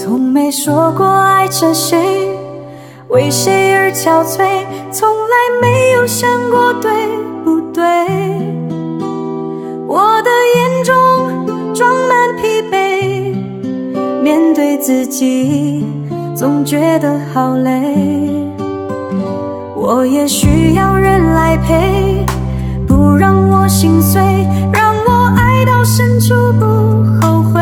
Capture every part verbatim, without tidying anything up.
从没说过爱着谁，为谁而憔悴，从来没有想过对不对。我的眼中装满疲惫，面对自己总觉得好累。我也需要人来陪，不让我心碎，让我爱到深处不后悔。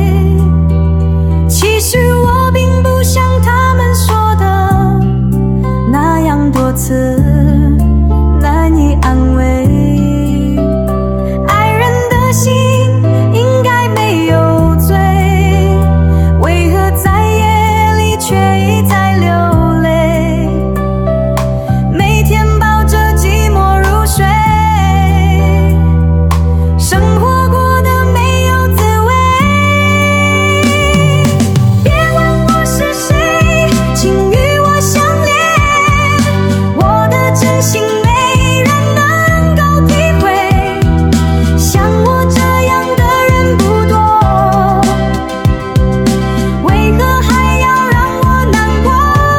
其实我并不像他们说的那样多次难以安慰。爱人的心应该没有罪，为何在夜里却一再流泪？每天抱着寂寞入睡，生活过得没有滋味。别问我是谁，请与我相恋，我的真心没人能够体会，像我这样的人不多，为何还要让我难过？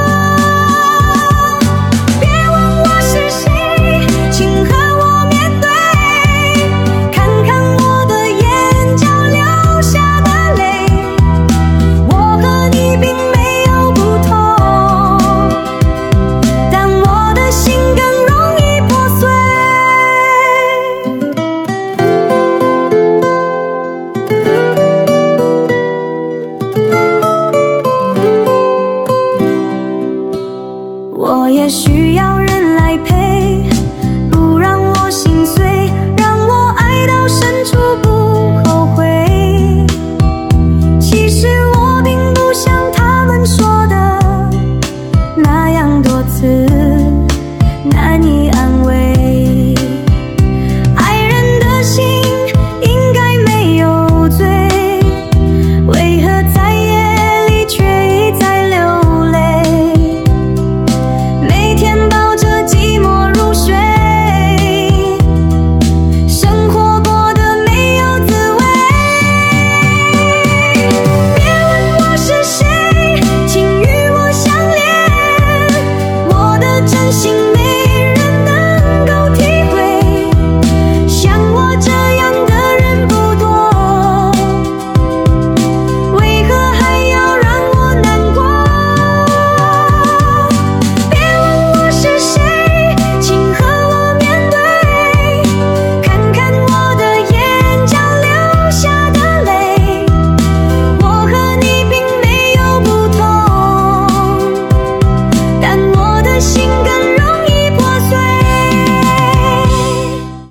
别问我是谁，请和我面对，看看我的眼角流下的泪，我和你并没有不同，但我的心更容易破碎。我也许